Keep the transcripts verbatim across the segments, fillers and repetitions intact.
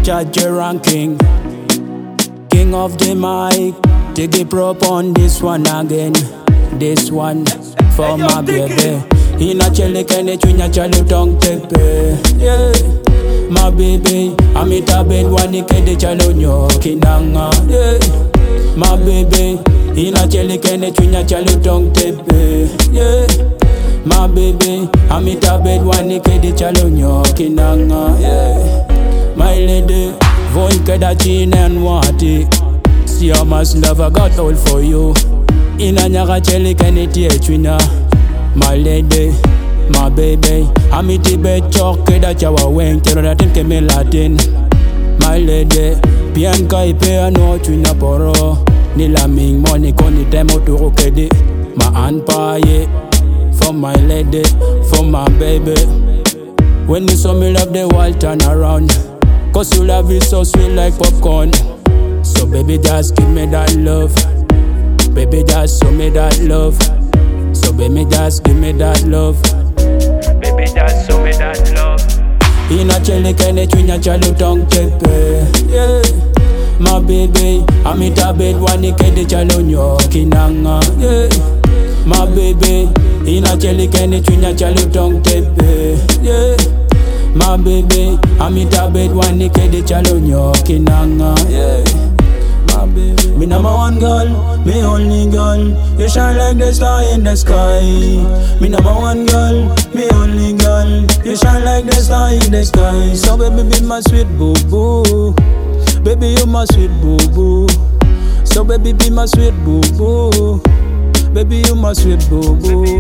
Judge ranking, king of the mic. Take a prop on this one again. This one for my baby. Ina chele kene chunya chalo tong tepe. Yeah, my baby. Amita bed wani kede chalo nyo kinanga. Yeah, my baby. Ina chele kene chunya chalo tong tepe. Yeah, my baby. Amita bed wani kede chalo nyo kinanga. Yeah, my lady. Voin keda chin and wati. See how much love I got all for you. Ina nyaga chele kene tie chunya. My lady, my baby. Amiti be chok keda chawa weng tero da tin keme Latin. My lady, Bianca ipe ano chunya poro. Nila ming money koni temo turo kedi. My anpa ye, for my lady, for my baby. When you saw me love the world turn around. Cause you love it so sweet like popcorn. So baby just give me that love. Baby just show me that love. So baby just give me that love. Baby just show me that love. Ina chele kene chunya chalo tong tepe. Yeah, my baby. Amita bed wani kede chalo nyo kinanga. Yeah, my baby. Ina chele kene chunya chalo tong tepe. Yeah, my baby. Amita bed wani kede chalo nyo kinanga. Yeah, my baby. Me number one girl, me only girl. You shine like the star in the sky. Me number one girl, me only girl. You shine like the star in the sky. So baby be my sweet boo boo. Baby you my sweet boo boo. So baby be my sweet boo boo. Baby you my sweet boo boo.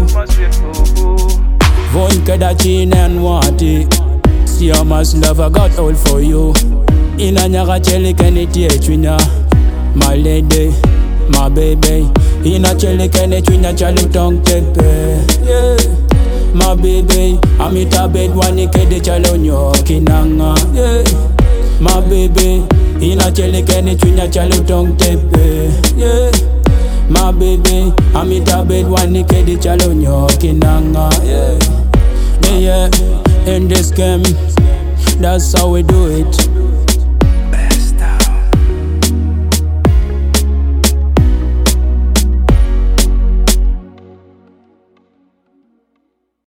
Voin keda chin and wati. See how much love I got all for you. Ina nyaga chele kene tie chunya. My lady, my baby. Ina chele kene chunya chalo tong tepe. Yeah, my baby. Amita bed wani kede chalo nyo kinanga. Yeah, my baby. Ina chele kene chunya chalo tong tepe. Yeah, my baby. Amita bed wani kede chalo nyo kinanga. Yeah, yeah, yeah. In this game, that's how we do it.